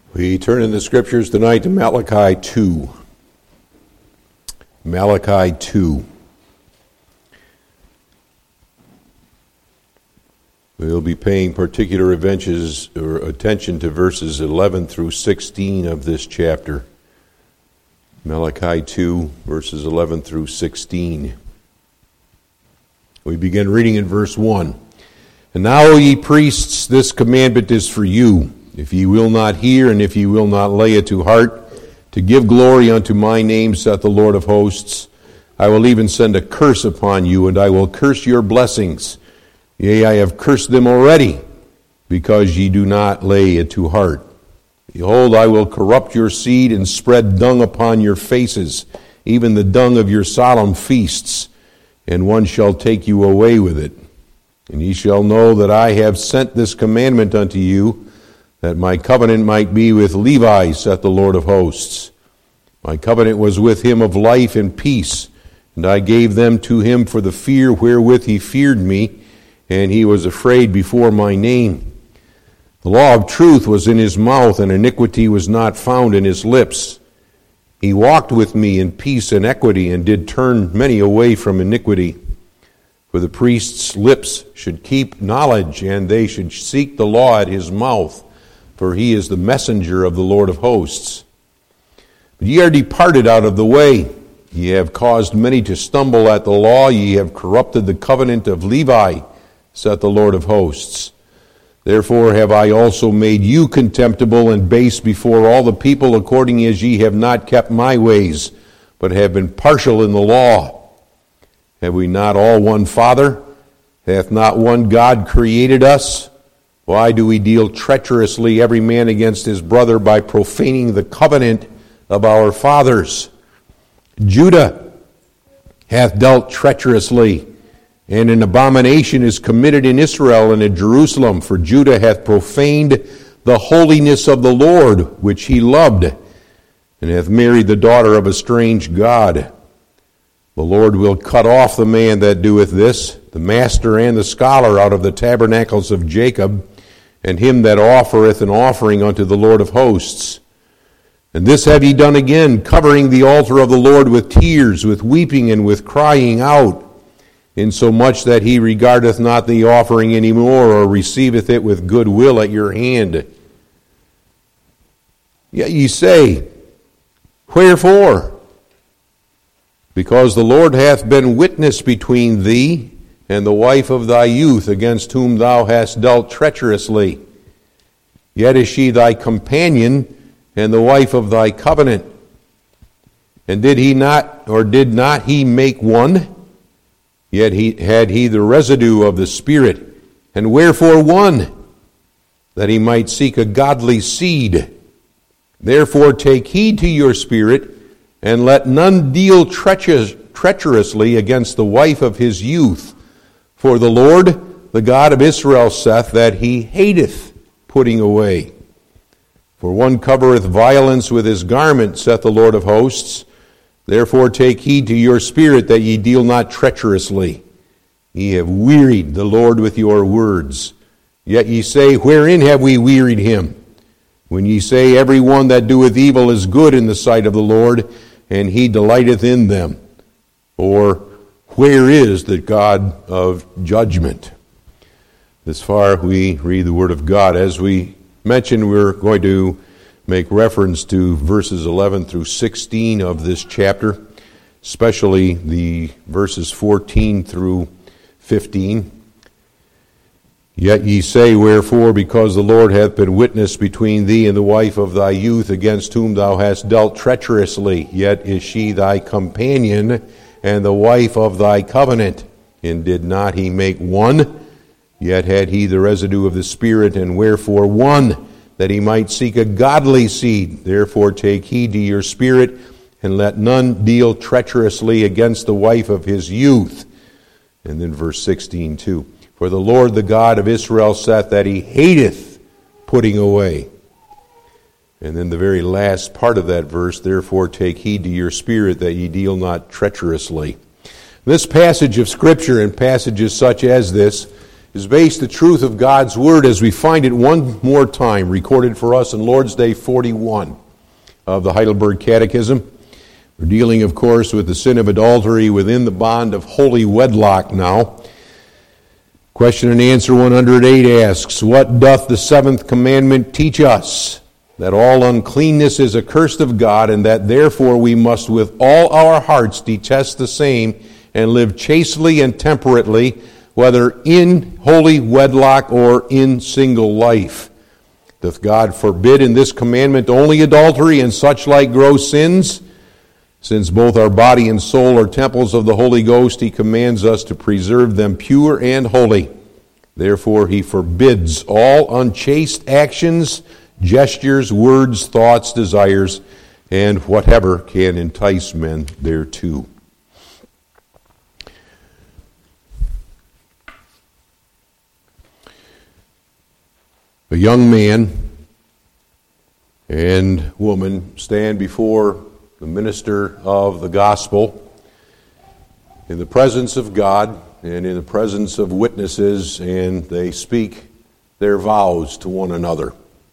We turn in the scriptures tonight to Malachi 2. Malachi 2. We'll be paying particular attention to verses 11 through 16 of this chapter. Malachi 2, verses 11 through 16. We begin reading in verse 1. And now, O ye priests, this commandment is for you, if ye will not hear, and if ye will not lay it to heart, to give glory unto my name, saith the Lord of hosts, I will even send a curse upon you, and I will curse your blessings. Yea, I have cursed them already, because ye do not lay it to heart. Behold, I will corrupt your seed, and spread dung upon your faces, even the dung of your solemn feasts, and one shall take you away with it. And ye shall know that I have sent this commandment unto you, that my covenant might be with Levi, saith the Lord of hosts. My covenant was with him of life and peace, and I gave them to him for the fear wherewith he feared me, and he was afraid before my name. The law of truth was in his mouth, and iniquity was not found in his lips. He walked with me in peace and equity, and did turn many away from iniquity. For the priest's lips should keep knowledge, and they should seek the law at his mouth, for he is the messenger of the Lord of hosts. But ye are departed out of the way. Ye have caused many to stumble at the law. Ye have corrupted the covenant of Levi, saith the Lord of hosts. Therefore have I also made you contemptible and base before all the people, according as ye have not kept my ways, but have been partial in the law. Have we not all one Father? Hath not one God created us? Why do we deal treacherously every man against his brother by profaning the covenant of our fathers? Judah hath dealt treacherously, and an abomination is committed in Israel and in Jerusalem, for Judah hath profaned the holiness of the Lord, which he loved, and hath married the daughter of a strange god. The Lord will cut off the man that doeth this, the master and the scholar, out of the tabernacles of Jacob, and him that offereth an offering unto the Lord of hosts. And this have ye done again, covering the altar of the Lord with tears, with weeping, and with crying out, insomuch that he regardeth not the offering any more, or receiveth it with good will at your hand. Yet ye say, Wherefore? Because the Lord hath been witness between thee and the wife of thy youth, against whom thou hast dealt treacherously. Yet is she thy companion and the wife of thy covenant. And did not he make one? Yet had he the residue of the Spirit. And wherefore one? That he might seek a godly seed. Therefore take heed to your spirit, and let none deal treacherously against the wife of his youth. For the Lord, the God of Israel, saith that he hateth putting away. For one covereth violence with his garment, saith the Lord of hosts. Therefore take heed to your spirit, that ye deal not treacherously. Ye have wearied the Lord with your words. Yet ye say, Wherein have we wearied him? When ye say, Every one that doeth evil is good in the sight of the Lord, and he delighteth in them. Or where is the God of judgment? This far we read the Word of God. As we mentioned, we're going to make reference to verses 11 through 16 of this chapter, especially the verses 14 through 15. Yet ye say, Wherefore? Because the Lord hath been witness between thee and the wife of thy youth, against whom thou hast dealt treacherously. Yet is she thy companion and the wife of thy covenant. And did not he make one? Yet had he the residue of the Spirit, and wherefore one? That he might seek a godly seed. Therefore take heed to your spirit, and let none deal treacherously against the wife of his youth. And then verse 16 too. For the Lord, the God of Israel, saith that he hateth putting away. And then the very last part of that verse, therefore take heed to your spirit, that ye deal not treacherously. This passage of Scripture and passages such as this is based the truth of God's Word as we find it one more time, recorded for us in Lord's Day 41 of the Heidelberg Catechism. We're dealing, of course, with the sin of adultery within the bond of holy wedlock now. Question and answer 108 asks, "What doth the seventh commandment teach us? That all uncleanness is accursed of God, and that therefore we must with all our hearts detest the same, and live chastely and temperately, whether in holy wedlock or in single life. Doth God forbid in this commandment only adultery and such like gross sins? Since both our body and soul are temples of the Holy Ghost, he commands us to preserve them pure and holy. Therefore he forbids all unchaste actions, gestures, words, thoughts, desires, and whatever can entice men thereto." A young man and woman stand before the minister of the gospel in the presence of God and in the presence of witnesses, and they speak their vows to one another.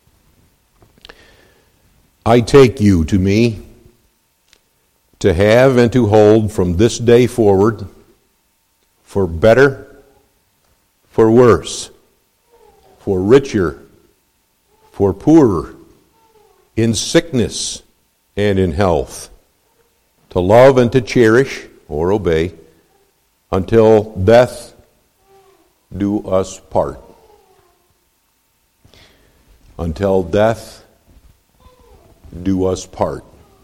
"I take you to me to have and to hold from this day forward, for better, for worse, for richer, for poorer, in sickness and in health, to love and to cherish, or obey, until death do us part." Until death do us part.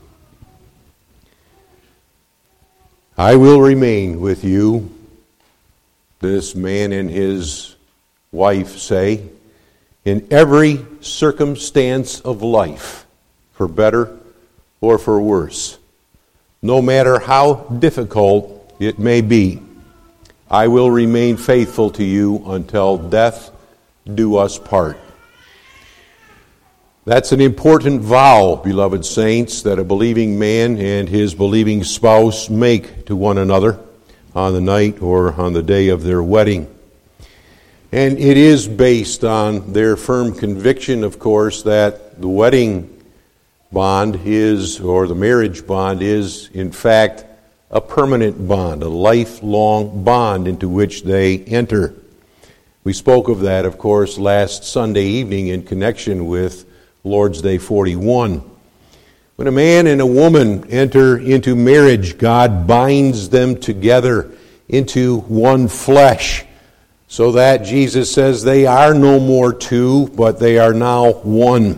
"I will remain with you," this man and his wife say, "in every circumstance of life, for better or for worse. No matter how difficult it may be, I will remain faithful to you until death do us part." That's an important vow, beloved saints, that a believing man and his believing spouse make to one another on the night or on the day of their wedding. And it is based on their firm conviction, of course, that the wedding bond is, or the marriage bond is, in fact, a permanent bond, a lifelong bond into which they enter. We spoke of that, of course, last Sunday evening in connection with Lord's Day 41. When a man and a woman enter into marriage, God binds them together into one flesh, so that Jesus says they are no more two, but they are now one.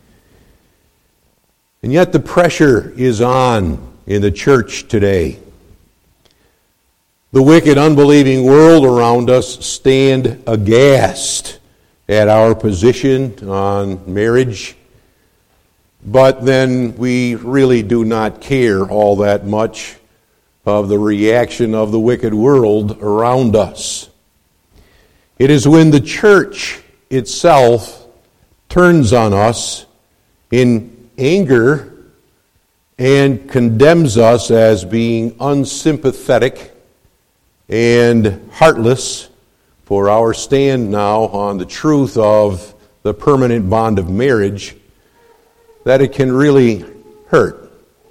And yet the pressure is on in the church today. The wicked, unbelieving world around us stand aghast at our position on marriage, but then we really do not care all that much of the reaction of the wicked world around us. It is when the church itself turns on us in anger and condemns us as being unsympathetic and heartless for our stand now on the truth of the permanent bond of marriage, that it can really hurt.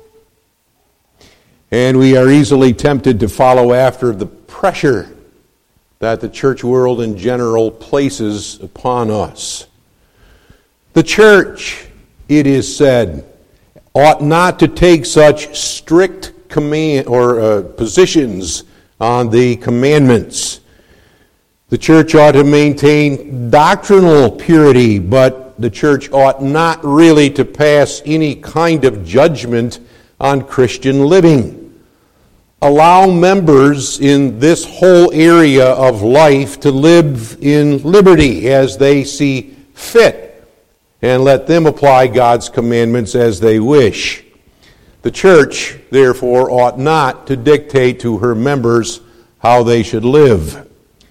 And we are easily tempted to follow after the pressure that the church world in general places upon us. The church, it is said, ought not to take such strict command or positions on the commandments. The church ought to maintain doctrinal purity, but the church ought not really to pass any kind of judgment on Christian living. Allow members in this whole area of life to live in liberty as they see fit, and let them apply God's commandments as they wish. The church, therefore, ought not to dictate to her members how they should live.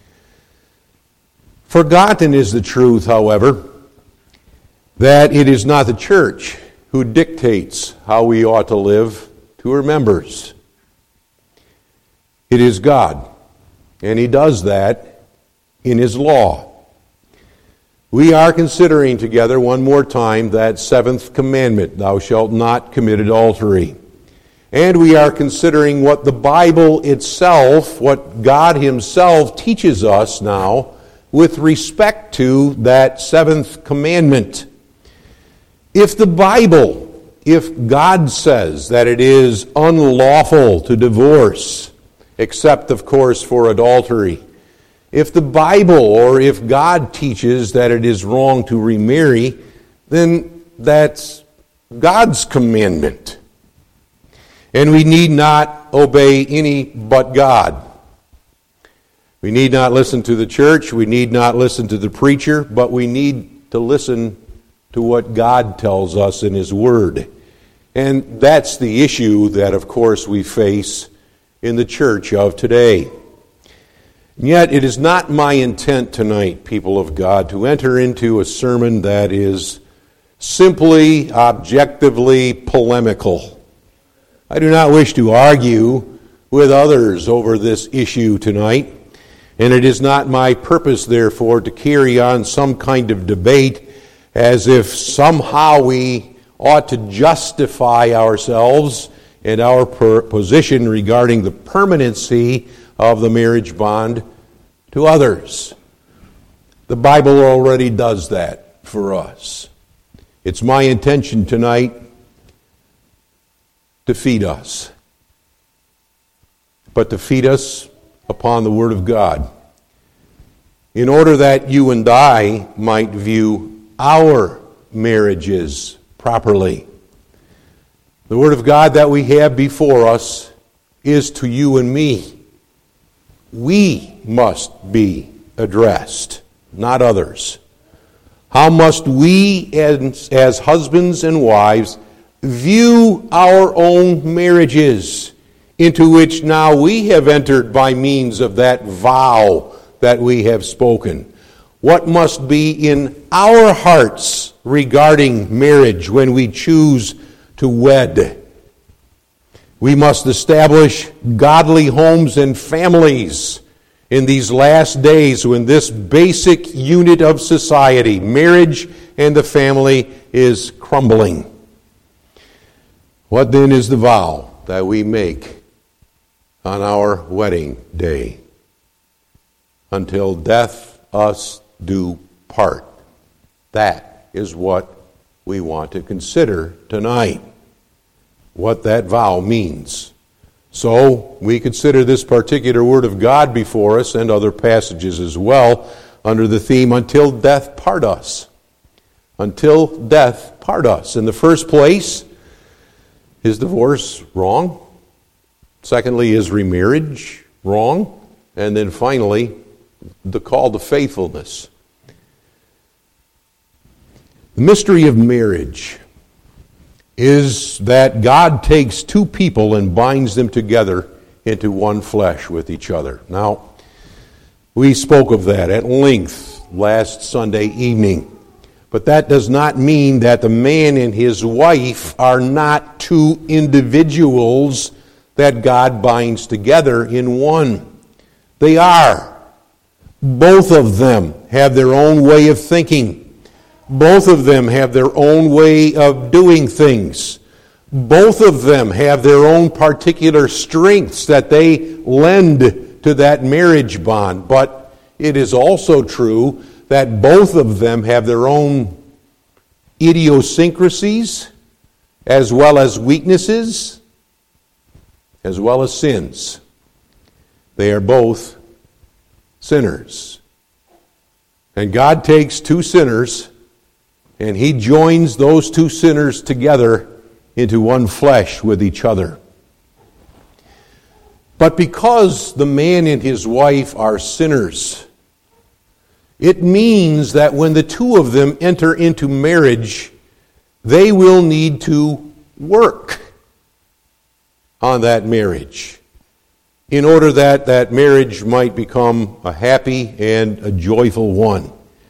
Forgotten is the truth, however, that it is not the church who dictates how we ought to live to her members. It is God, and He does that in His law. We are considering together one more time that seventh commandment, thou shalt not commit adultery. And we are considering what the Bible itself, what God Himself teaches us now with respect to that seventh commandment. If the Bible, if God says that it is unlawful to divorce, except of course for adultery, if the Bible or if God teaches that it is wrong to remarry, then that's God's commandment. And we need not obey any but God. We need not listen to the church, we need not listen to the preacher, but we need to listen to what God tells us in His Word. And that's the issue that, of course, we face in the church of today. And yet, it is not my intent tonight, people of God, to enter into a sermon that is simply, objectively polemical. I do not wish to argue with others over this issue tonight, and it is not my purpose, therefore, to carry on some kind of debate as if somehow we ought to justify ourselves and our position regarding the permanency of the marriage bond to others. The Bible already does that for us. It's my intention tonight to feed us, but to feed us upon the Word of God, in order that you and I might view our marriages properly. The Word of God that we have before us is to you and me. We must be addressed, not others. How must we, as husbands and wives, view our own marriages, into which now we have entered by means of that vow that we have spoken? What must be in our hearts regarding marriage when we choose to wed? We must establish godly homes and families in these last days when this basic unit of society, marriage and the family, is crumbling. What then is the vow that we make on our wedding day? Until death us do part. That is what we want to consider tonight, what that vow means. So we consider this particular Word of God before us and other passages as well under the theme, until death part us. Until death part us. In the first place, is divorce wrong? Secondly, is remarriage wrong? And then finally, the call to faithfulness. The mystery of marriage is that God takes two people and binds them together into one flesh with each other. Now, we spoke of that at length last Sunday evening. But that does not mean that the man and his wife are not two individuals that God binds together in one. They are. Both of them have their own way of thinking. Both of them have their own way of doing things. Both of them have their own particular strengths that they lend to that marriage bond. But it is also true that both of them have their own idiosyncrasies, as well as weaknesses, as well as sins. They are both sinners. And God takes two sinners and He joins those two sinners together into one flesh with each other. But because the man and his wife are sinners, it means that when the two of them enter into marriage, they will need to work on that marriage in order that that marriage might become a happy and a joyful one.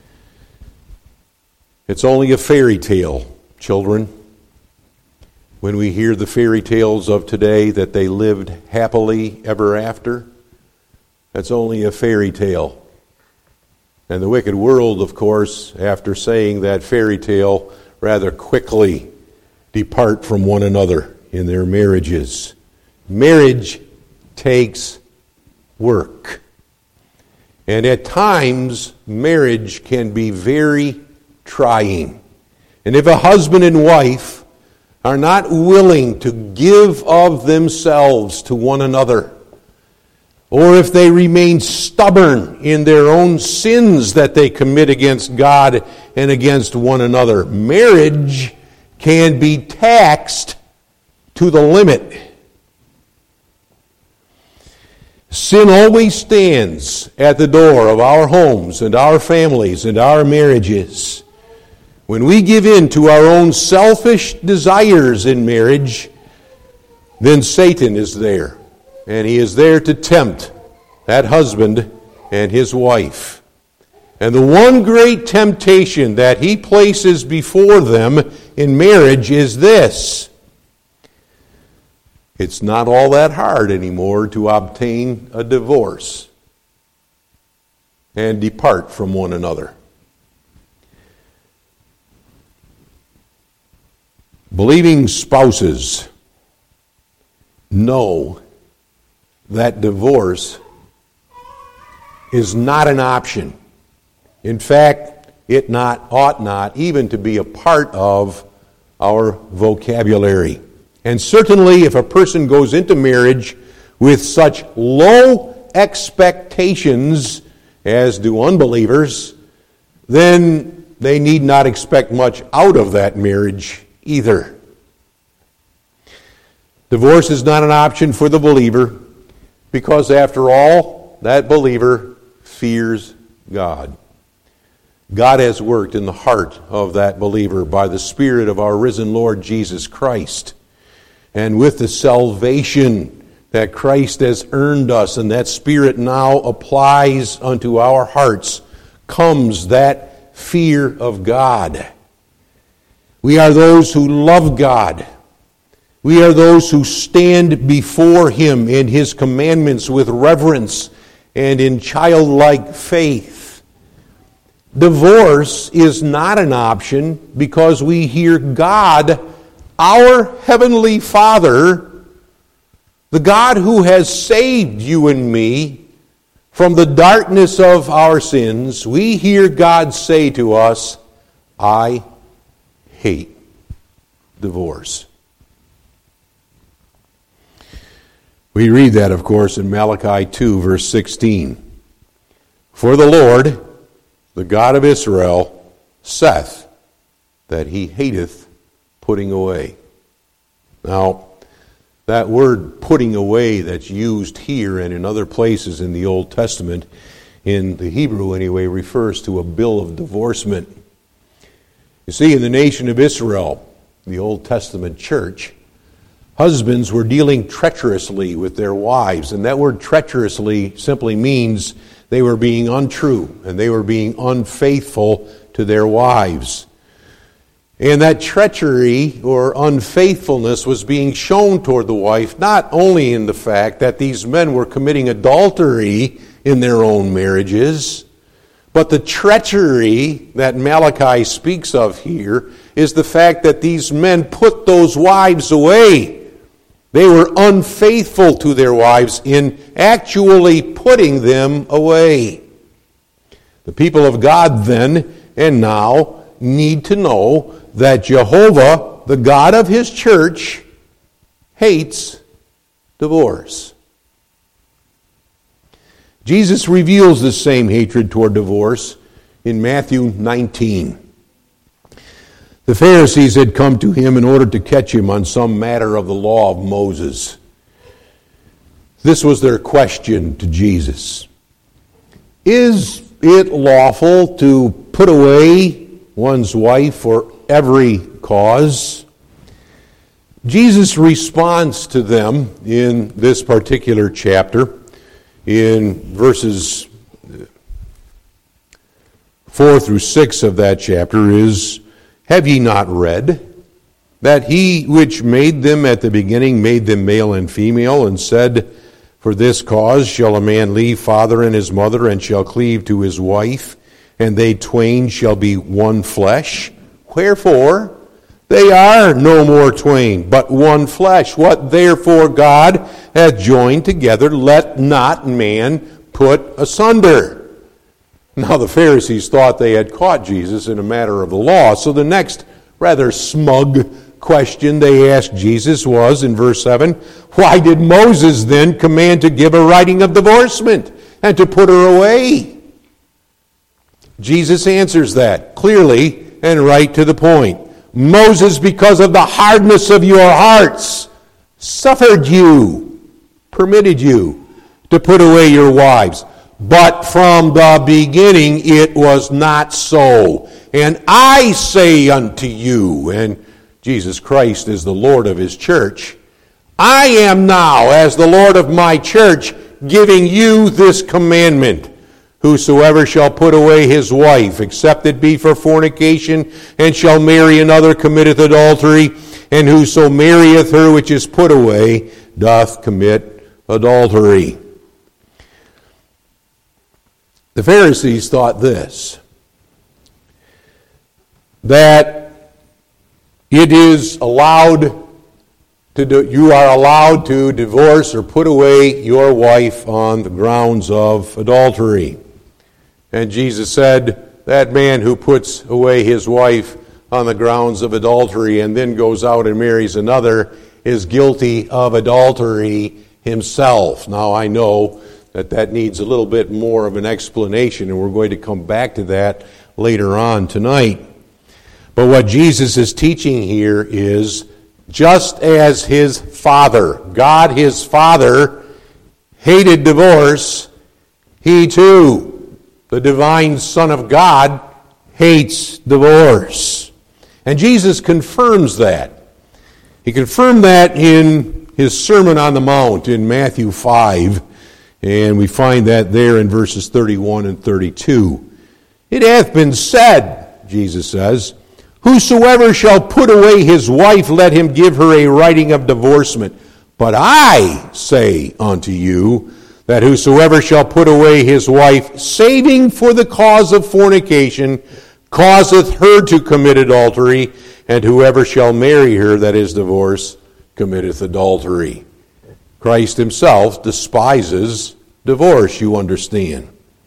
It's only a fairy tale, children, when we hear the fairy tales of today that they lived happily ever after. That's only a fairy tale. And the wicked world, of course, after saying that fairy tale, rather quickly depart from one another in their marriages. Marriage takes work. And at times, marriage can be very trying. And if a husband and wife are not willing to give of themselves to one another, or if they remain stubborn in their own sins that they commit against God and against one another, marriage can be taxed to the limit. Sin always stands at the door of our homes and our families and our marriages. When we give in to our own selfish desires in marriage, then Satan is there. And he is there to tempt that husband and his wife. And the one great temptation that he places before them in marriage is this: it's not all that hard anymore to obtain a divorce and depart from one another. Believing spouses know that divorce is not an option. In fact, it ought not even to be a part of our vocabulary. And certainly if a person goes into marriage with such low expectations as do unbelievers, then they need not expect much out of that marriage either. Divorce is not an option for the believer because, after all, that believer fears God. God has worked in the heart of that believer by the Spirit of our risen Lord Jesus Christ. And with the salvation that Christ has earned us and that Spirit now applies unto our hearts, comes that fear of God. We are those who love God. We are those who stand before Him and His commandments with reverence and in childlike faith. Divorce is not an option because we hear God, our Heavenly Father, the God who has saved you and me from the darkness of our sins. We hear God say to us, I hate divorce. We read that, of course, in Malachi 2, verse 16. For the Lord, the God of Israel, saith that He hateth putting away. Now, that word putting away that's used here and in other places in the Old Testament, in the Hebrew anyway, refers to a bill of divorcement. You see, in the nation of Israel, the Old Testament church, husbands were dealing treacherously with their wives, and that word treacherously simply means they were being untrue and they were being unfaithful to their wives. And that treachery or unfaithfulness was being shown toward the wife, not only in the fact that these men were committing adultery in their own marriages, but the treachery that Malachi speaks of here is the fact that these men put those wives away. They were unfaithful to their wives in actually putting them away. The people of God then and now need to know that Jehovah, the God of His church, hates divorce. Jesus reveals this same hatred toward divorce in Matthew 19. The Pharisees had come to Him in order to catch Him on some matter of the law of Moses. This was their question to Jesus. Is it lawful to put away one's wife for every cause? Jesus responds to them in this particular chapter, in verses 4 through 6 of that chapter, is, have ye not read that He which made them at the beginning made them male and female, and said, for this cause shall a man leave father and his mother, and shall cleave to his wife, and they twain shall be one flesh. Wherefore, they are no more twain, but one flesh. What therefore God hath joined together, let not man put asunder. Now the Pharisees thought they had caught Jesus in a matter of the law, so the next rather smug question they asked Jesus was, in verse 7, why did Moses then command to give a writing of divorcement and to put her away? Jesus answers that clearly and right to the point. Moses, because of the hardness of your hearts, suffered you, permitted you to put away your wives. But from the beginning it was not so. And I say unto you, and Jesus Christ is the Lord of his church, I am now, as the Lord of my church, giving you this commandment. Whosoever shall put away his wife, except it be for fornication, and shall marry another, committeth adultery. And whoso marrieth her which is put away, doth commit adultery. The Pharisees thought this, that it is allowed to you are allowed to divorce or put away your wife on the grounds of adultery. And Jesus said, that man who puts away his wife on the grounds of adultery and then goes out and marries another is guilty of adultery himself. Now I know that needs a little bit more of an explanation, and we're going to come back to that later on tonight. But what Jesus is teaching here is, just as his Father, God his Father, hated divorce, he too, the divine Son of God, hates divorce. And Jesus confirms that. He confirmed that in his Sermon on the Mount in Matthew 5, and we find that there in verses 31 and 32. It hath been said, Jesus says, whosoever shall put away his wife, let him give her a writing of divorcement. But I say unto you, that whosoever shall put away his wife, saving for the cause of fornication, causeth her to commit adultery, and whoever shall marry her that is divorced, committeth adultery. Christ himself despises divorce, you understand.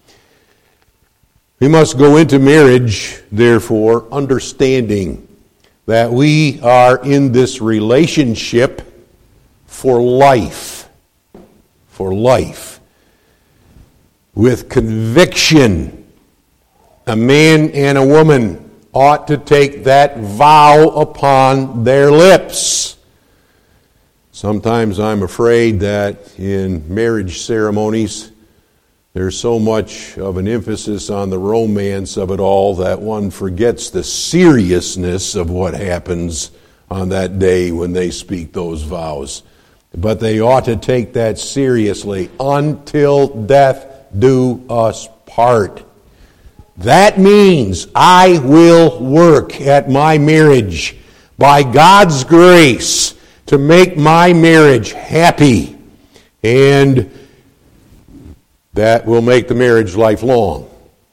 We must go into marriage, therefore, understanding that we are in this relationship for life. For life. With conviction, a man and a woman ought to take that vow upon their lips. Sometimes I'm afraid that in marriage ceremonies, there's so much of an emphasis on the romance of it all that one forgets the seriousness of what happens on that day when they speak those vows. But they ought to take that seriously. Until death do us part. That means I will work at my marriage by God's grace to make my marriage happy, and that will make the marriage lifelong.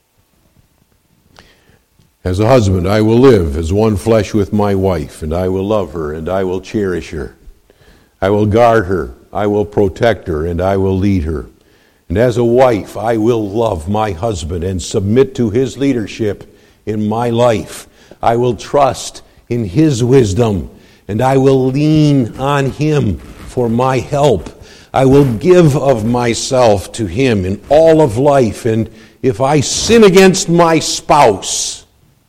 As a husband, I will live as one flesh with my wife, and I will love her, and I will cherish her. I will guard her, I will protect her, and I will lead her. And as a wife, I will love my husband and submit to his leadership in my life. I will trust in his wisdom, and I will lean on him for my help. I will give of myself to him in all of life. And if I sin against my spouse,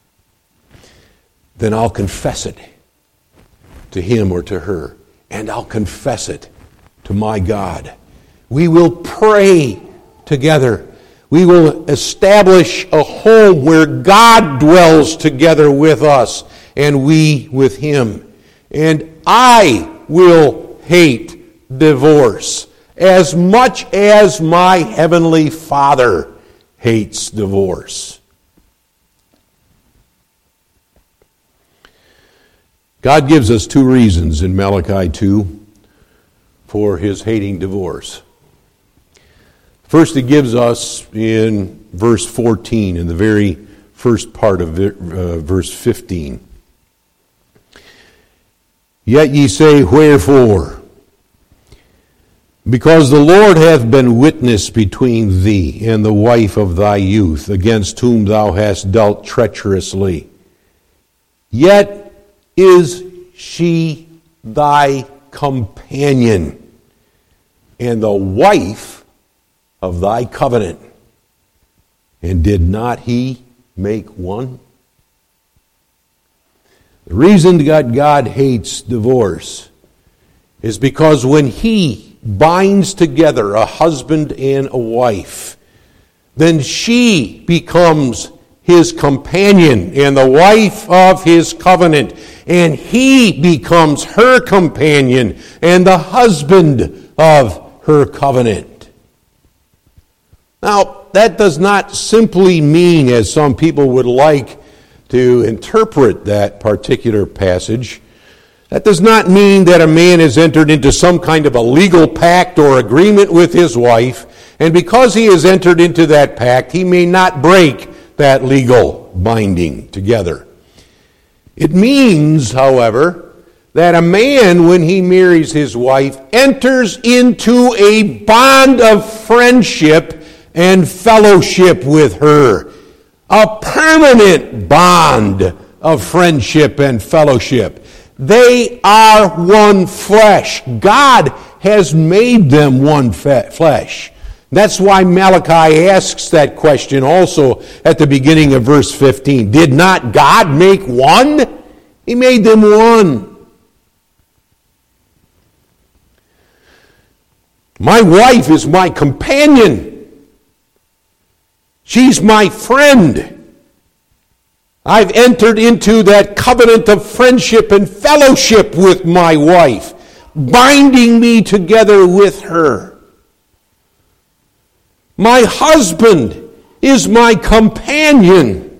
then I'll confess it to him or to her. And I'll confess it to my God. We will pray together. We will establish a home where God dwells together with us and we with him. And I will hate divorce as much as my heavenly Father hates divorce. God gives us two reasons in Malachi 2 for his hating divorce. First, it gives us in verse 14, in the very first part of verse 15. Yet ye say, wherefore? Because the Lord hath been witness between thee and the wife of thy youth, against whom thou hast dealt treacherously. Yet is she thy companion, and the wife of thy covenant. And did not he make one? The reason that God hates divorce is because when he binds together a husband and a wife, then she becomes his companion and the wife of his covenant, and he becomes her companion and the husband of her covenant. Now, that does not simply mean, as some people would like to interpret that particular passage, that does not mean that a man has entered into some kind of a legal pact or agreement with his wife, and because he has entered into that pact, he may not break that legal binding together. It means, however, that a man, when he marries his wife, enters into a bond of friendship and fellowship with her. A permanent bond of friendship and fellowship. They are one flesh. God has made them one flesh. That's why Malachi asks that question also at the beginning of verse 15. Did not God make one? He made them one. My wife is my companion. She's my friend. I've entered into that covenant of friendship and fellowship with my wife, binding me together with her. My husband is my companion.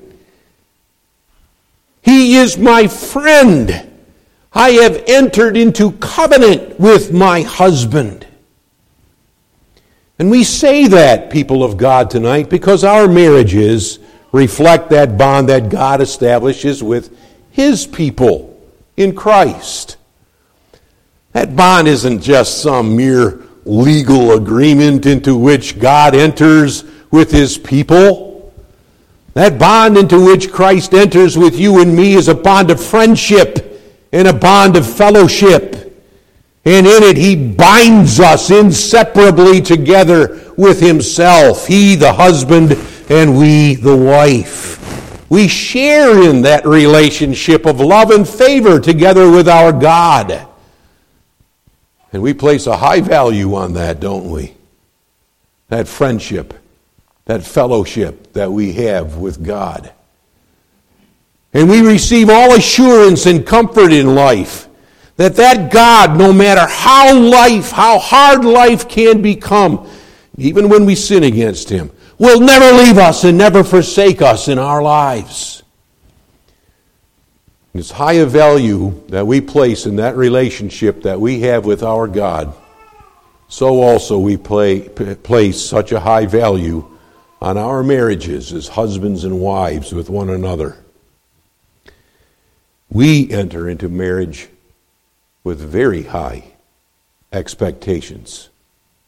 He is my friend. I have entered into covenant with my husband. And we say that, people of God, tonight because our marriages reflect that bond that God establishes with his people in Christ. That bond isn't just some mere legal agreement into which God enters with his people. That bond into which Christ enters with you and me is a bond of friendship and a bond of fellowship. And in it, he binds us inseparably together with himself. He, the husband, and we, the wife. We share in that relationship of love and favor together with our God. And we place a high value on that, don't we? That friendship, that fellowship that we have with God. And we receive all assurance and comfort in life that God, no matter how hard life can become, even when we sin against him, will never leave us and never forsake us in our lives. It's high a value that we place in that relationship that we have with our God. So also we place such a high value on our marriages as husbands and wives with one another. We enter into marriage with very high expectations.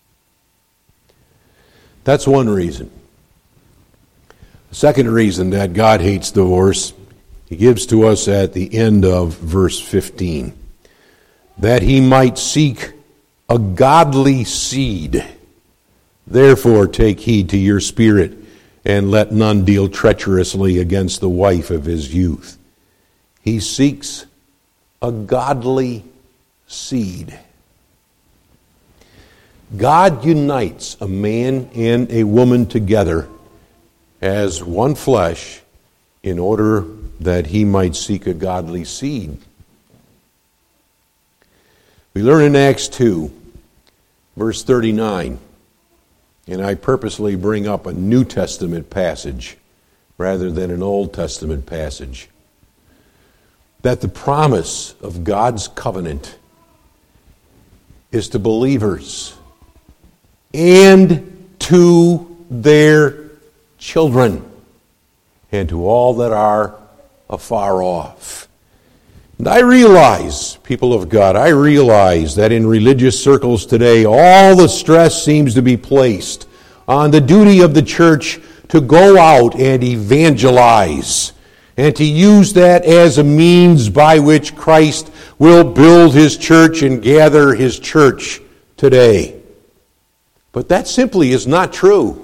That's one reason. The second reason that God hates divorce, he gives to us at the end of verse 15. That he might seek a godly seed. Therefore take heed to your spirit, and let none deal treacherously against the wife of his youth. He seeks a godly seed. God unites a man and a woman together as one flesh in order that he might seek a godly seed. We learn in Acts 2, verse 39, and I purposely bring up a New Testament passage rather than an Old Testament passage, that the promise of God's covenant is to believers and to their children, and to all that are afar off. And I realize, people of God, I realize that in religious circles today, all the stress seems to be placed on the duty of the church to go out and evangelize, and to use that as a means by which Christ will build his church and gather his church today. But that simply is not true.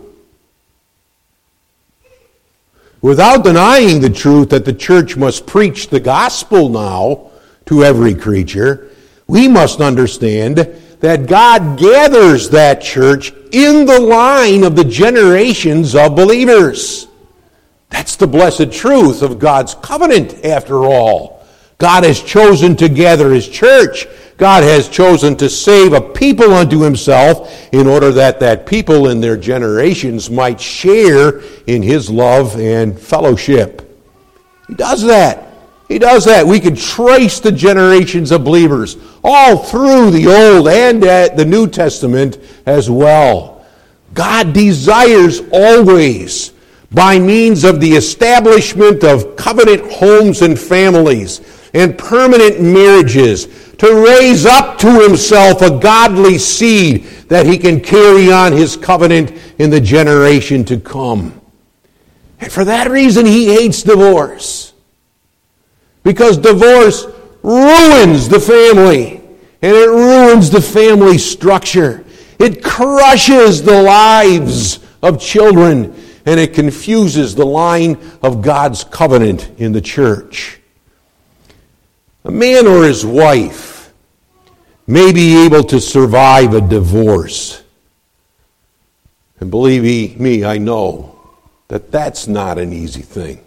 Without denying the truth that the church must preach the gospel now to every creature, we must understand that God gathers that church in the line of the generations of believers. That's the blessed truth of God's covenant, after all. God has chosen to gather his church. God has chosen to save a people unto himself in order that that people in their generations might share in his love and fellowship. He does that. He does that. We can trace the generations of believers all through the Old and the New Testament as well. God desires always, by means of the establishment of covenant homes and families and permanent marriages, to raise up to himself a godly seed that he can carry on his covenant in the generation to come. And for that reason, he hates divorce. Because divorce ruins the family, and it ruins the family structure. It crushes the lives of children, and it confuses the line of God's covenant in the church. A man or his wife may be able to survive a divorce. And believe me, I know that that's not an easy thing.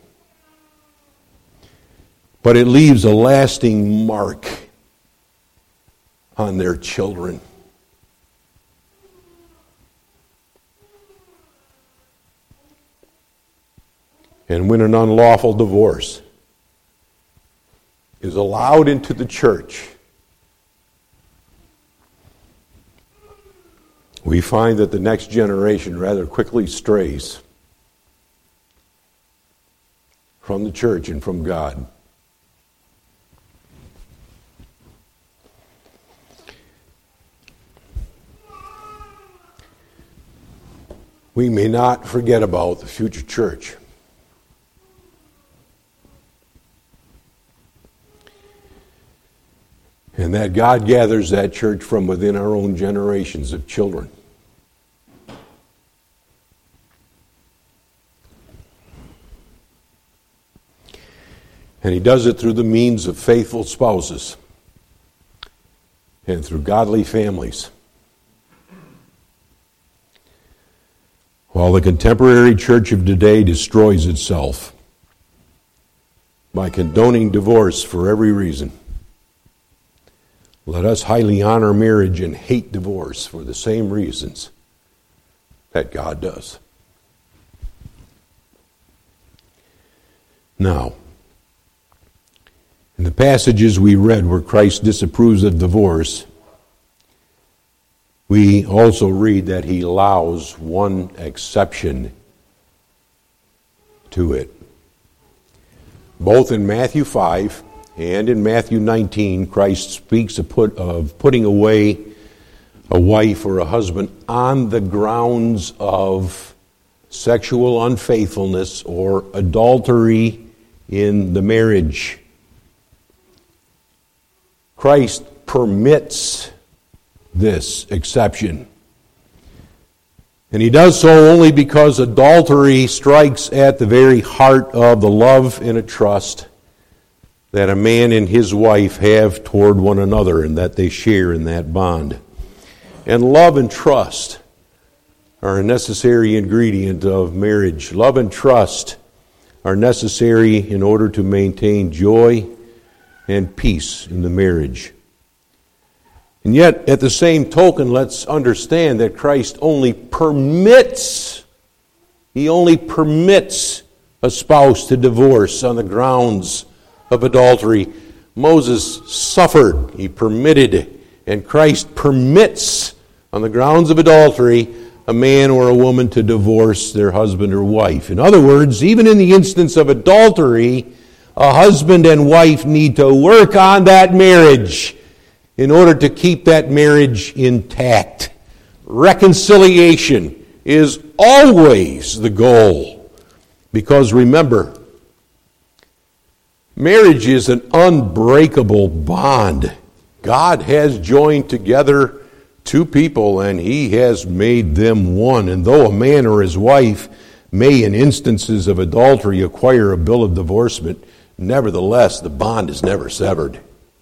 But it leaves a lasting mark on their children. And when an unlawful divorce is allowed into the church, we find that the next generation rather quickly strays from the church and from God. We may not forget about the future church. And that God gathers that church from within our own generations of children. And he does it through the means of faithful spouses and through godly families. While the contemporary church of today destroys itself by condoning divorce for every reason, let us highly honor marriage and hate divorce for the same reasons that God does. Now, in the passages we read where Christ disapproves of divorce, we also read that he allows one exception to it. Both in Matthew 5 and in Matthew 19, Christ speaks of putting away a wife or a husband on the grounds of sexual unfaithfulness or adultery in the marriage. Christ permits this exception. And he does so only because adultery strikes at the very heart of the love and a trust that a man and his wife have toward one another, and that they share in that bond. And love and trust are a necessary ingredient of marriage. Love and trust are necessary in order to maintain joy and peace in the marriage. And yet, at the same token, let's understand that Christ only permits a spouse to divorce on the grounds of adultery. Moses suffered, he permitted, and Christ permits on the grounds of adultery, a man or a woman to divorce their husband or wife. In other words, even in the instance of adultery, a husband and wife need to work on that marriage in order to keep that marriage intact. Reconciliation is always the goal. Because remember, marriage is an unbreakable bond. God has joined together two people, and He has made them one. And though a man or his wife may, in instances of adultery, acquire a bill of divorcement, nevertheless, the bond is never severed.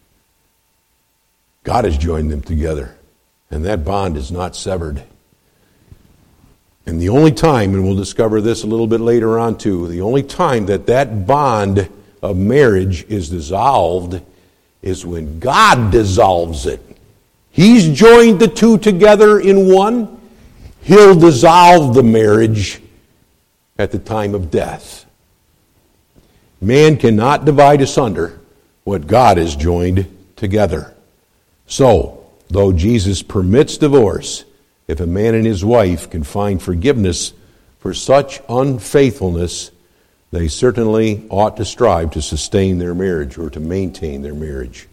God has joined them together, and that bond is not severed. And the only time, and we'll discover this a little bit later on too, the only time that bond of marriage is dissolved is when God dissolves it. He's joined the two together in one. He'll dissolve the marriage at the time of death. Man cannot divide asunder what God has joined together. So, though Jesus permits divorce, if a man and his wife can find forgiveness for such unfaithfulness, they certainly ought to strive to sustain their marriage or to maintain their marriage.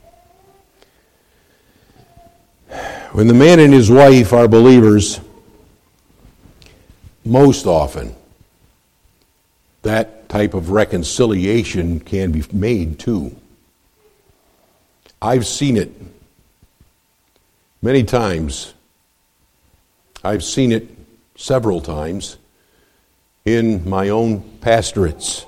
When the man and his wife are believers, most often that type of reconciliation can be made too. I've seen it many times. I've seen it several times in my own pastorates.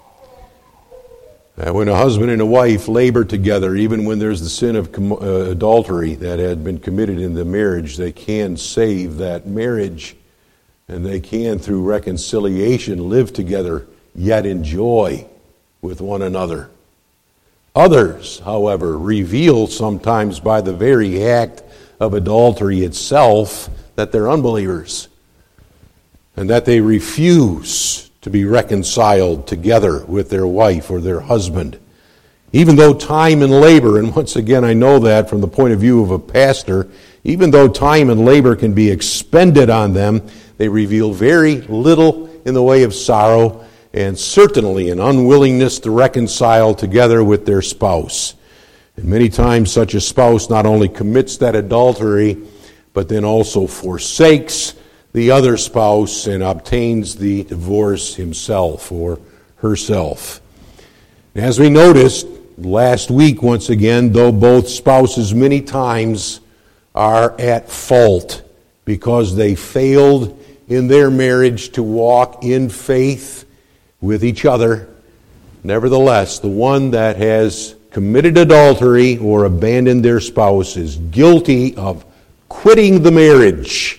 When a husband and a wife labor together, even when there's the sin of adultery that had been committed in the marriage, they can save that marriage, and they can, through reconciliation, live together, yet enjoy with one another. Others, however, reveal sometimes by the very act of adultery itself that they're unbelievers, and that they refuse to be reconciled together with their wife or their husband. Even though time and labor, and once again I know that from the point of view of a pastor, even though time and labor can be expended on them, they reveal very little in the way of sorrow, and certainly an unwillingness to reconcile together with their spouse. And many times such a spouse not only commits that adultery, but then also forsakes the other spouse and obtains the divorce himself or herself. As we noticed last week, once again, though both spouses many times are at fault because they failed in their marriage to walk in faith with each other, nevertheless, the one that has committed adultery or abandoned their spouse is guilty of quitting the marriage.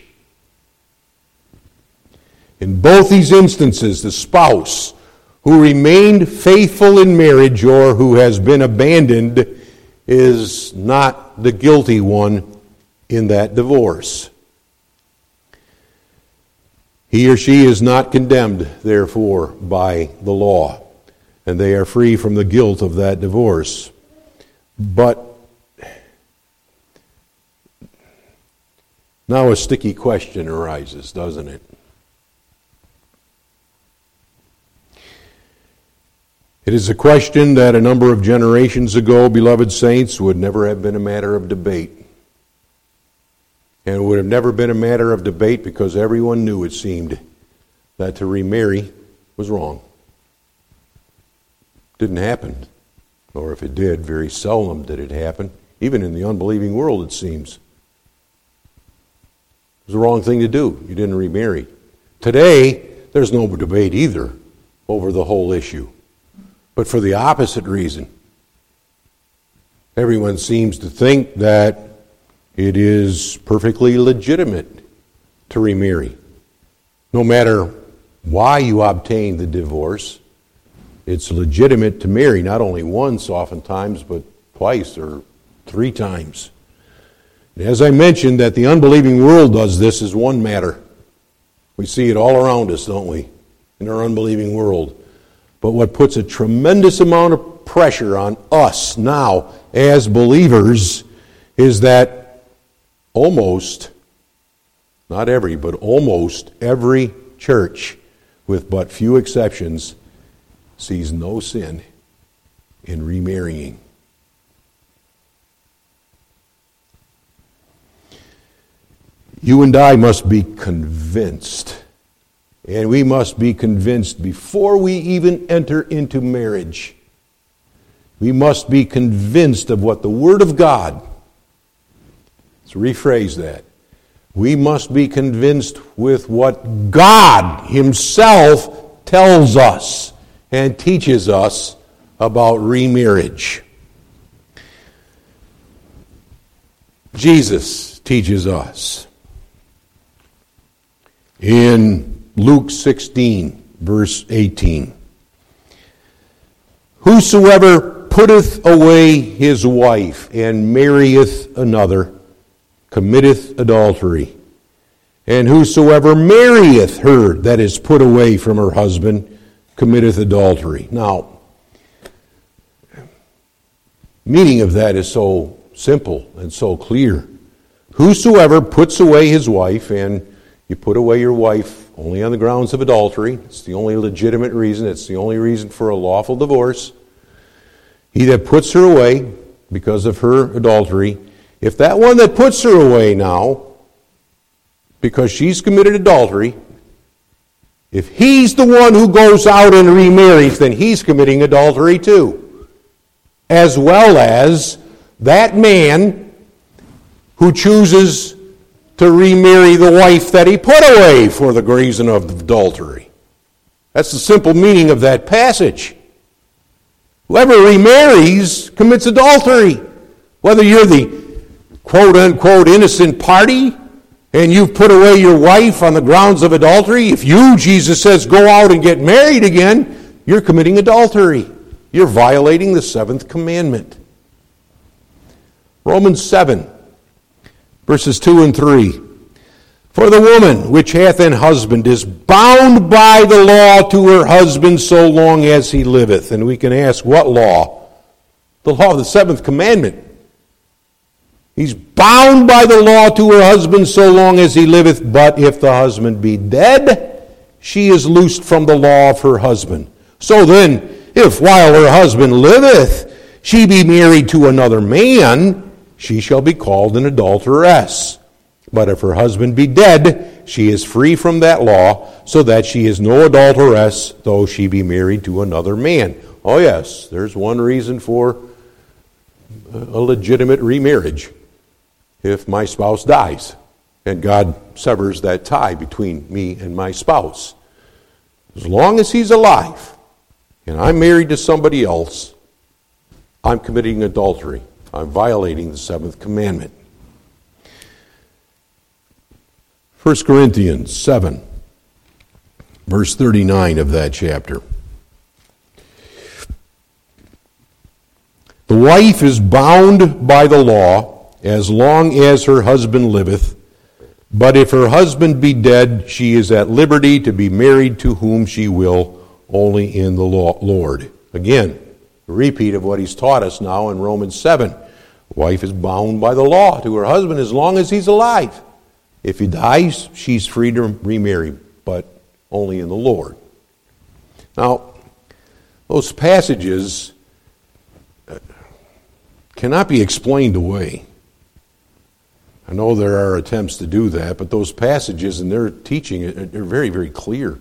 In both these instances, the spouse who remained faithful in marriage or who has been abandoned is not the guilty one in that divorce. He or she is not condemned, therefore, by the law, and they are free from the guilt of that divorce. But now a sticky question arises, doesn't it? It is a question that a number of generations ago, beloved saints, would never have been a matter of debate. And it would have never been a matter of debate because everyone knew, it seemed, that to remarry was wrong. Didn't happen. Or if it did, very seldom did it happen. Even in the unbelieving world, it seems. It was the wrong thing to do. You didn't remarry. Today, there's no debate either over the whole issue. But for the opposite reason. Everyone seems to think that it is perfectly legitimate to remarry. No matter why you obtain the divorce, it's legitimate to marry not only once oftentimes, but twice or 3 times. And as I mentioned, that the unbelieving world does this is one matter. We see it all around us, don't we, in our unbelieving world. But what puts a tremendous amount of pressure on us now as believers is that almost not every, but almost every church, with but few exceptions, sees no sin in remarrying. You and I must be convinced, and we must be convinced before we even enter into marriage. We must be convinced of what the Word of God, let's rephrase that. We must be convinced with what God Himself tells us and teaches us about remarriage. Jesus teaches us in Luke 16, verse 18. Whosoever putteth away his wife and marrieth another committeth adultery. And whosoever marrieth her that is put away from her husband committeth adultery. Now, meaning of that is so simple and so clear. Whosoever puts away his wife, and you put away your wife only on the grounds of adultery. It's the only legitimate reason. It's the only reason for a lawful divorce. He that puts her away because of her adultery, if that one that puts her away now, because she's committed adultery, if he's the one who goes out and remarries, then he's committing adultery too. As well as that man who chooses to remarry the wife that he put away for the reason of adultery. That's the simple meaning of that passage. Whoever remarries commits adultery. Whether you're the quote-unquote innocent party and you've put away your wife on the grounds of adultery, if you, Jesus says, go out and get married again, you're committing adultery. You're violating the seventh commandment. Romans 7. Verses 2 and 3. For the woman which hath an husband is bound by the law to her husband so long as he liveth. And we can ask, what law? The law of the seventh commandment. He's bound by the law to her husband so long as he liveth. But if the husband be dead, she is loosed from the law of her husband. So then, if while her husband liveth, she be married to another man, she shall be called an adulteress. But if her husband be dead, she is free from that law, so that she is no adulteress, though she be married to another man. Oh yes, there's one reason for a legitimate remarriage. If my spouse dies, and God severs that tie between me and my spouse. As long as he's alive, and I'm married to somebody else, I'm committing adultery. I'm violating the seventh commandment. 1 Corinthians 7, verse 39 of that chapter. The wife is bound by the law as long as her husband liveth, but if her husband be dead, she is at liberty to be married to whom she will, only in the Lord. Again, a repeat of what he's taught us now in Romans 7. The wife is bound by the law to her husband as long as he's alive. If he dies, she's free to remarry, but only in the Lord. Now, those passages cannot be explained away. I know there are attempts to do that, but those passages and their teaching are very, very clear.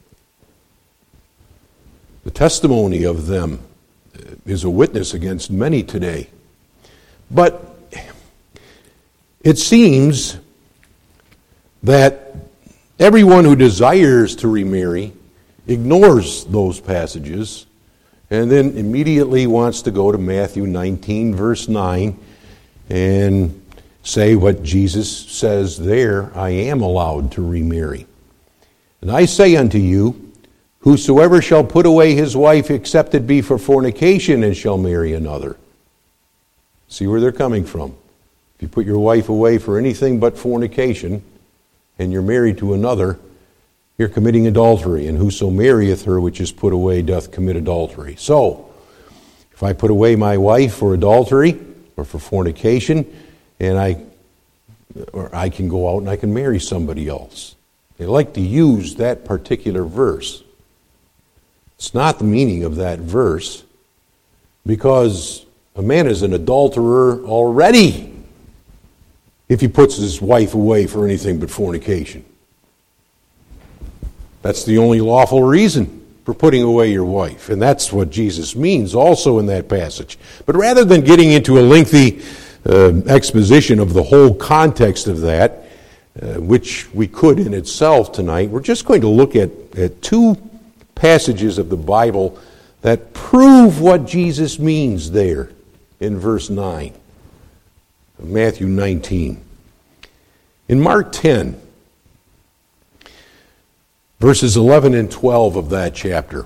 The testimony of them is a witness against many today. But it seems that everyone who desires to remarry ignores those passages and then immediately wants to go to Matthew 19, verse 9, and say what Jesus says there, I am allowed to remarry. And I say unto you, whosoever shall put away his wife, except it be for fornication, and shall marry another. See where they're coming from. If you put your wife away for anything but fornication, and you're married to another, you're committing adultery. And whoso marrieth her which is put away doth commit adultery. So, if I put away my wife for adultery, or for fornication, and I or I can go out and I can marry somebody else. They like to use that particular verse. It's not the meaning of that verse, because a man is an adulterer already if he puts his wife away for anything but fornication. That's the only lawful reason for putting away your wife. And that's what Jesus means also in that passage. But rather than getting into a lengthy exposition of the whole context of that, which we could in itself tonight, we're just going to look at two passages of the Bible that prove what Jesus means there in verse 9 of Matthew 19. In Mark 10, verses 11 and 12 of that chapter,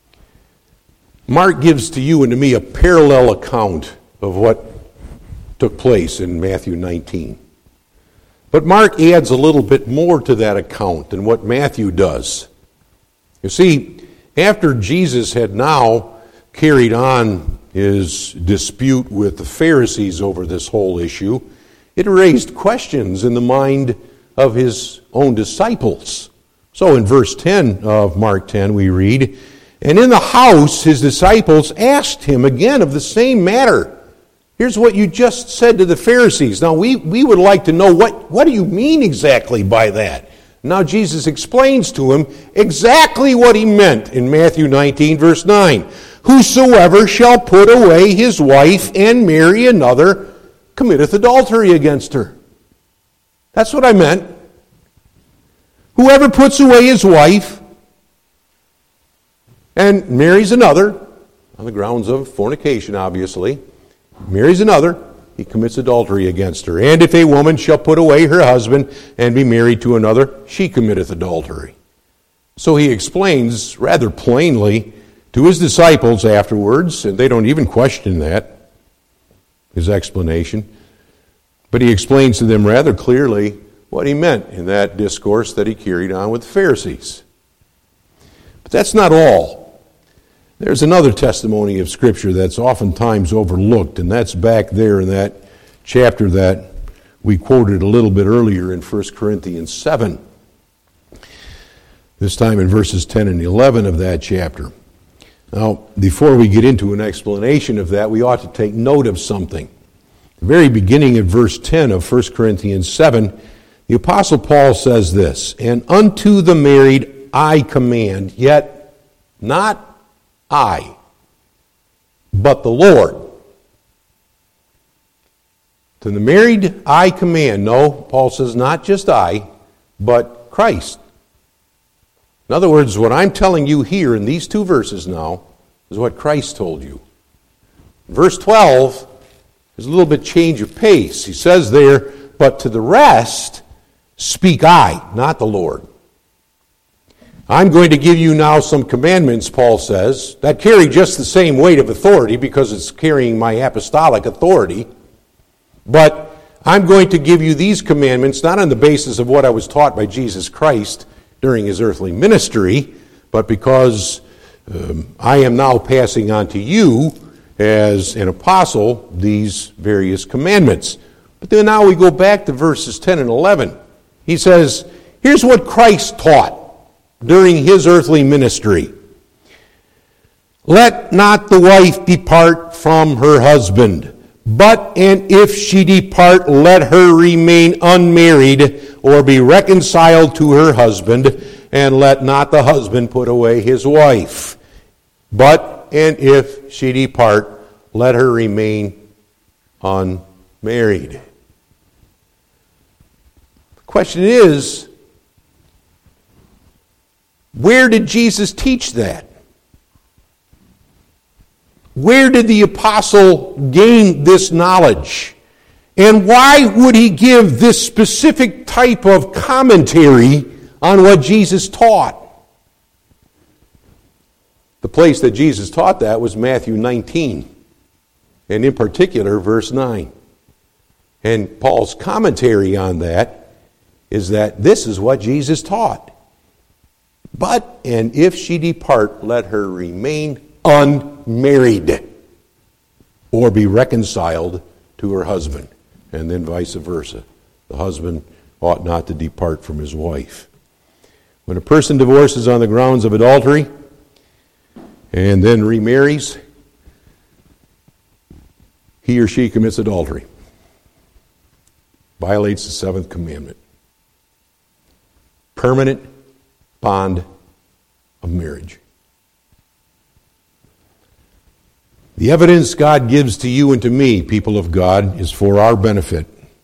Mark gives to you and to me a parallel account of what took place in Matthew 19. But Mark adds a little bit more to that account than what Matthew does. You see, after Jesus had now carried on his dispute with the Pharisees over this whole issue, it raised questions in the mind of his own disciples. So in verse 10 of Mark 10 we read, "And in the house his disciples asked him again of the same matter." Here's what you just said to the Pharisees. Now we would like to know, what do you mean exactly by that? Now Jesus explains to him exactly what he meant in Matthew 19 verse 9. "Whosoever shall put away his wife and marry another committeth adultery against her." That's what I meant. Whoever puts away his wife and marries another, on the grounds of fornication, obviously, marries another, he commits adultery against her. "And if a woman shall put away her husband and be married to another, she committeth adultery." So he explains rather plainly to his disciples afterwards, and they don't even question that, his explanation. But he explains to them rather clearly what he meant in that discourse that he carried on with the Pharisees. But that's not all. There's another testimony of Scripture that's oftentimes overlooked, and that's back there in that chapter that we quoted a little bit earlier in 1 Corinthians 7. This time in verses 10 and 11 of that chapter. Now, before we get into an explanation of that, we ought to take note of something. The very beginning of verse 10 of 1 Corinthians 7, the Apostle Paul says this, "And unto the married I command, yet not I, but the Lord." To the married I command. No, Paul says, not just I, but Christ. In other words, what I'm telling you here in these two verses now is what Christ told you. Verse 12 is a little bit change of pace. He says there, "But to the rest speak I, not the Lord." I'm going to give you now some commandments, Paul says, that carry just the same weight of authority because it's carrying my apostolic authority. But I'm going to give you these commandments not on the basis of what I was taught by Jesus Christ during his earthly ministry, but because I am now passing on to you as an apostle these various commandments. But then now we go back to verses 10 and 11. He says, here's what Christ taught during his earthly ministry. "Let not the wife depart from her husband, but and if she depart, let her remain unmarried or be reconciled to her husband, and let not the husband put away his wife. But and if she depart, let her remain unmarried." The question is, where did Jesus teach that? Where did the apostle gain this knowledge? And why would he give this specific type of commentary on what Jesus taught? The place that Jesus taught that was Matthew 19, and in particular, verse 9. And Paul's commentary on that is that this is what Jesus taught. "But, and if she depart, let her remain unmarried, or be reconciled to her husband," and then vice versa. The husband ought not to depart from his wife. When a person divorces on the grounds of adultery and then remarries, he or she commits adultery. Violates the seventh commandment. Permanent bond of marriage. The evidence God gives to you and to me, people of God, is for our benefit.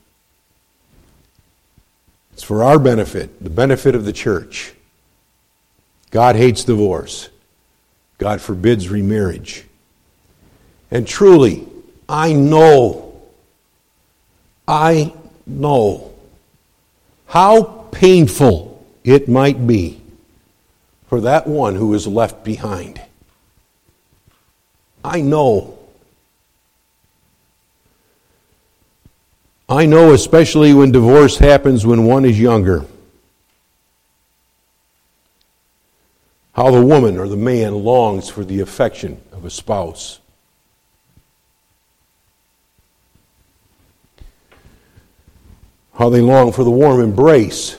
It's for our benefit, the benefit of the church. God hates divorce. God forbids remarriage. And truly, I know how painful it might be for that one who is left behind. I know, especially when divorce happens when one is younger, how the woman or the man longs for the affection of a spouse. How they long for the warm embrace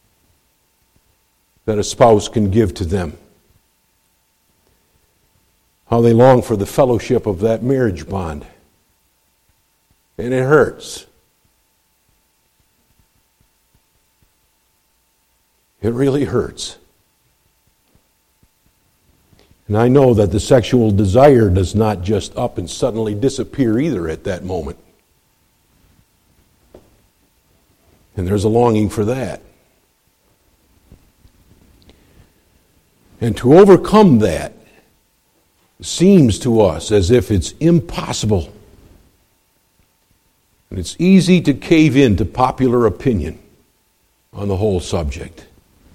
that a spouse can give to them. How they long for the fellowship of that marriage bond. And it hurts. It really hurts. And I know that the sexual desire does not just up and suddenly disappear either at that moment. And there's a longing for that. And to overcome that seems to us as if it's impossible. And it's easy to cave into popular opinion on the whole subject.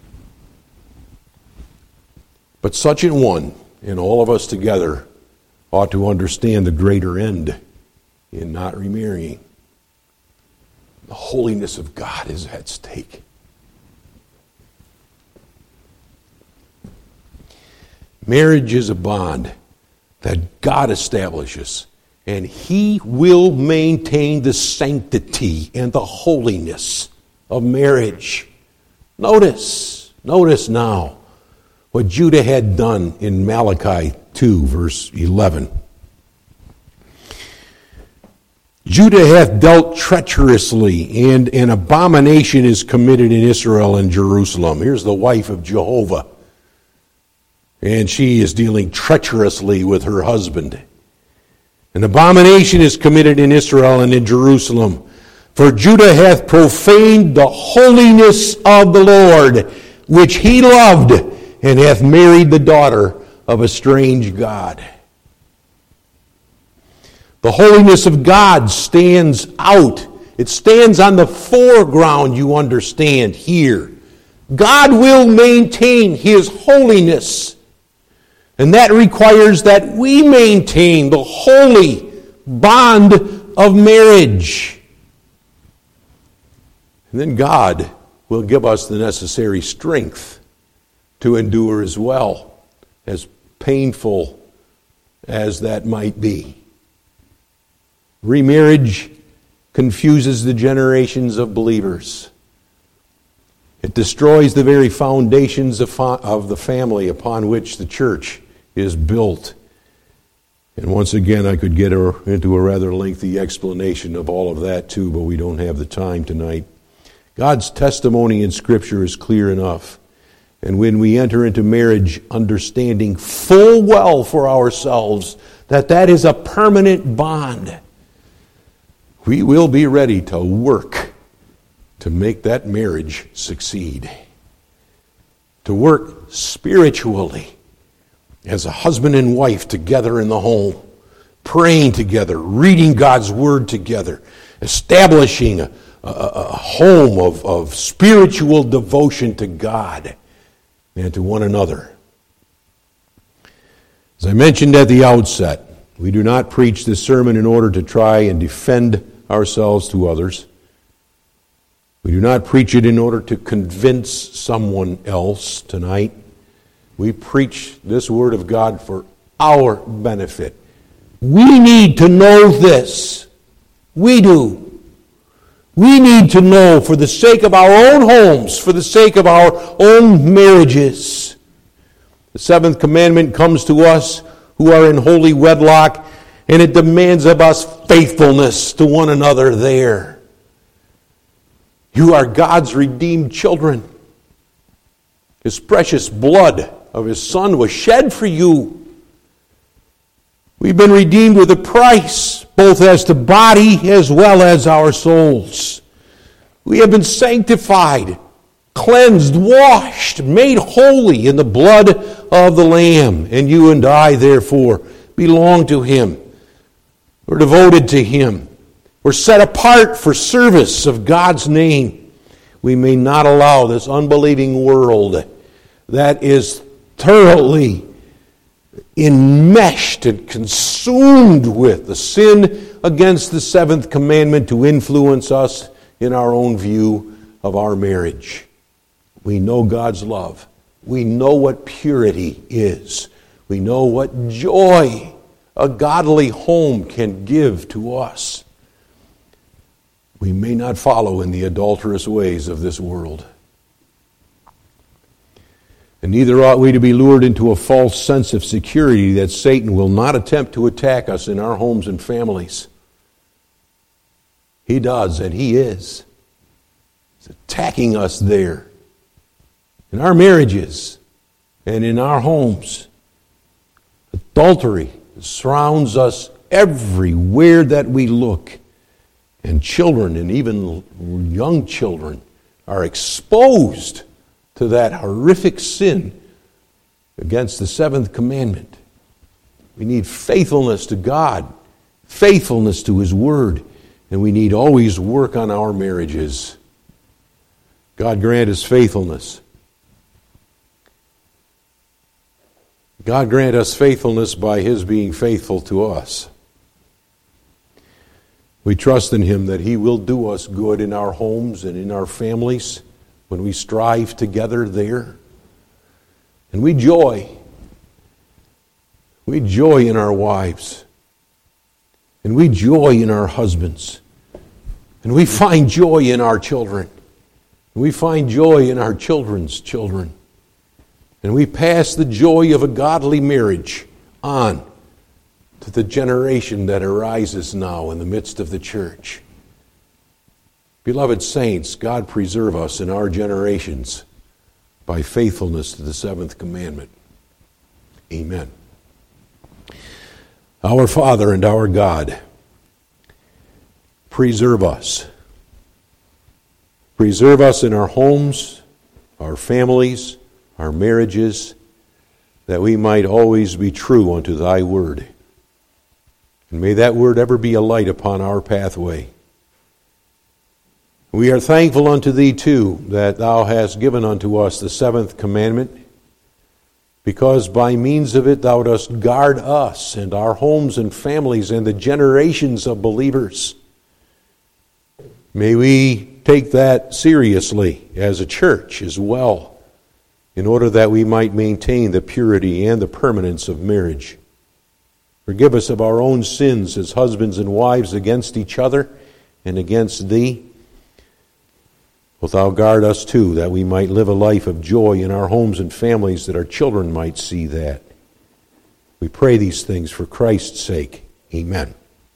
But such an one, and all of us together, ought to understand the greater end in not remarrying. The holiness of God is at stake. Marriage is a bond that God establishes, and He will maintain the sanctity and the holiness of marriage. Notice now what Judah had done in Malachi 2, verse 11. Judah hath dealt treacherously, and an abomination is committed in Israel and Jerusalem. Here's the wife of Jehovah. And she is dealing treacherously with her husband. An abomination is committed in Israel and in Jerusalem. For Judah hath profaned the holiness of the Lord, which he loved, and hath married the daughter of a strange god. The holiness of God stands out. It stands on the foreground, you understand, here. God will maintain His holiness. And that requires that we maintain the holy bond of marriage. And then God will give us the necessary strength to endure as well, as painful as that might be. Remarriage confuses the generations of believers. It destroys the very foundations of the family upon which the church is built. And once again, I could get into a rather lengthy explanation of all of that too, but we don't have the time tonight. God's testimony in Scripture is clear enough. And when we enter into marriage, understanding full well for ourselves that that is a permanent bond, we will be ready to work to make that marriage succeed. To work spiritually as a husband and wife together in the home, praying together, reading God's Word together, establishing a home of spiritual devotion to God and to one another. As I mentioned at the outset, we do not preach this sermon in order to try and defend ourselves to others. We do not preach it in order to convince someone else tonight. We preach this Word of God for our benefit. We need to know this. We do. We need to know, for the sake of our own homes, for the sake of our own marriages. The seventh commandment comes to us who are in holy wedlock, and it demands of us faithfulness to one another there. You are God's redeemed children. His precious blood of His Son was shed for you. We've been redeemed with a price, both as to body as well as our souls. We have been sanctified, cleansed, washed, made holy in the blood of the Lamb. And you and I, therefore, belong to Him. We're devoted to Him. We're set apart for service of God's name. We may not allow this unbelieving world that is thoroughly enmeshed and consumed with the sin against the seventh commandment to influence us in our own view of our marriage. We know God's love. We know what purity is. We know what joy a godly home can give to us. We may not follow in the adulterous ways of this world. And neither ought we to be lured into a false sense of security that Satan will not attempt to attack us in our homes and families. He does, and he is. He's attacking us there. In our marriages and in our homes. Adultery surrounds us everywhere that we look. And children, and even young children, are exposed to that horrific sin against the seventh commandment. We need faithfulness to God, faithfulness to His Word, and we need always work on our marriages. God grant us faithfulness. God grant us faithfulness by His being faithful to us. We trust in Him that He will do us good in our homes and in our families when we strive together there. And we joy. We joy in our wives. And we joy in our husbands. And we find joy in our children. And we find joy in our children's children. And we pass the joy of a godly marriage on to the generation that arises now in the midst of the church. Beloved saints, God preserve us in our generations by faithfulness to the seventh commandment. Amen. Our Father and our God, preserve us. Preserve us in our homes, our families, our marriages, that we might always be true unto Thy word. And may that word ever be a light upon our pathway. We are thankful unto Thee, too, that Thou hast given unto us the seventh commandment, because by means of it Thou dost guard us and our homes and families and the generations of believers. May we take that seriously as a church as well, in order that we might maintain the purity and the permanence of marriage. Forgive us of our own sins as husbands and wives against each other and against Thee. Wilt Thou guard us too, that we might live a life of joy in our homes and families, that our children might see that. We pray these things for Christ's sake. Amen.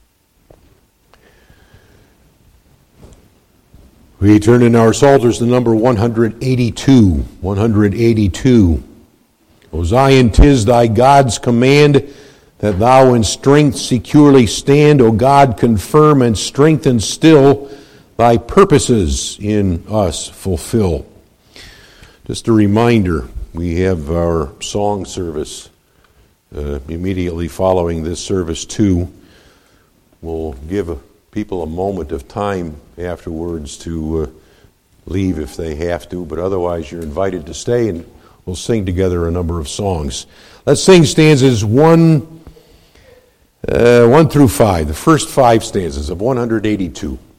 We turn in our Psalters to number 182. 182. O Zion, 'tis thy God's command, that thou in strength securely stand. O God, confirm and strengthen still, thy purposes in us fulfill. Just a reminder, we have our song service immediately following this service too. We'll give people a moment of time afterwards to leave if they have to, but otherwise you're invited to stay, and we'll sing together a number of songs. Let's sing stanzas 1 through 5, the first 5 stanzas of 182.